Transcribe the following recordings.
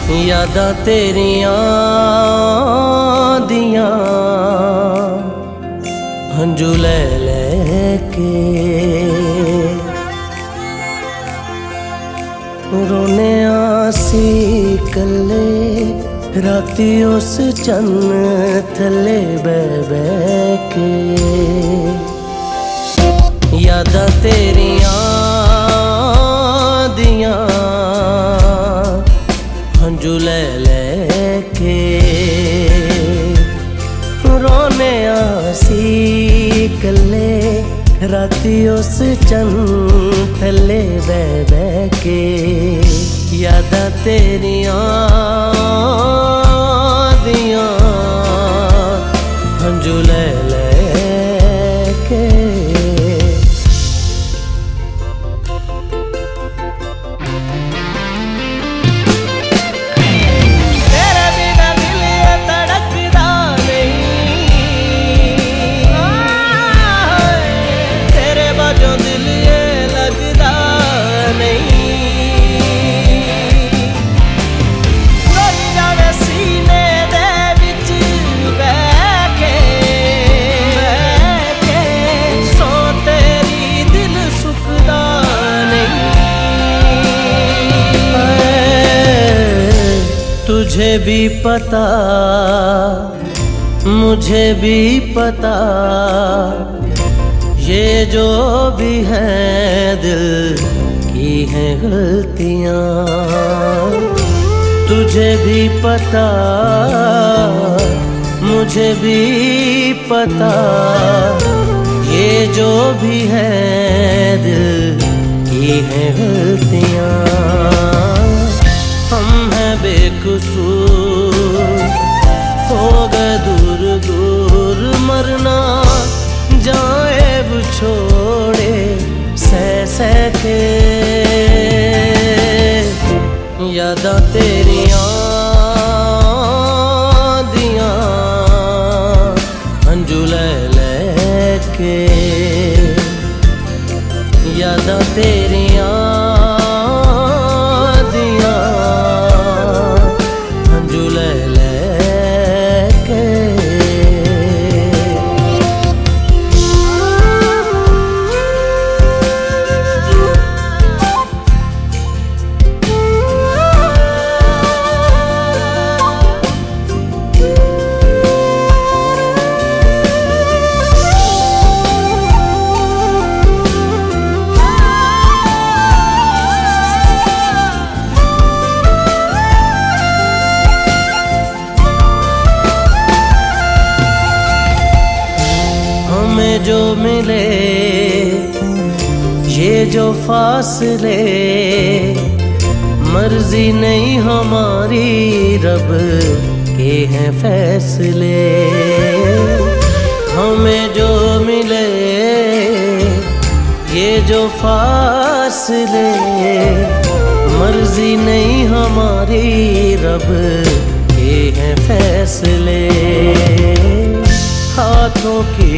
यादां तेरियां दियां हंजू ले के रोने आसी कले राती उस चन्न थले बह के। यादां तेरियां दियां हंजू ले के रोने आसी कले राती उस चन्न थले बह के। यादां तेरियां दियां हंजू ले के। तुझे भी पता मुझे भी पता ये जो भी है दिल की हैं गलतियाँ। तुझे भी पता मुझे भी पता ये जो भी है दिल की हैं गलतियाँ। हम हैं बेकसूर हो गए दूर दूर मरना जाए वो छोड़े सह के। यादां तेरियां दियां हंजू ले के। यादां तेरियां जो मिले ये जो फासले मर्जी नहीं हमारी रब के हैं फैसले। हमें जो मिले ये जो फासले मर्जी नहीं हमारी रब के हैं फैसले। हाथों की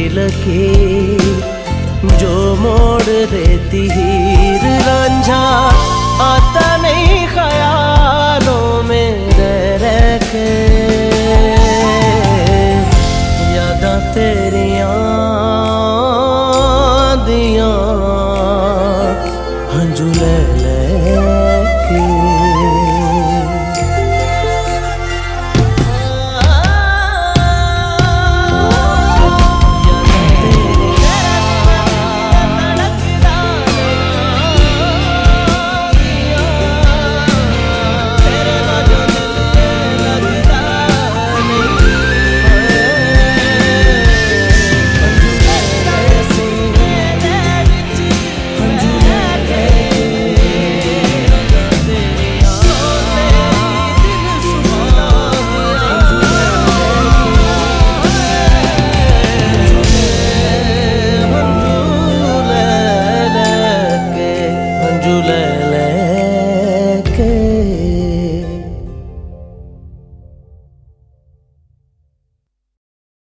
लकीर जो मोड़ देती हीर रांझा आता नहीं ख्याल।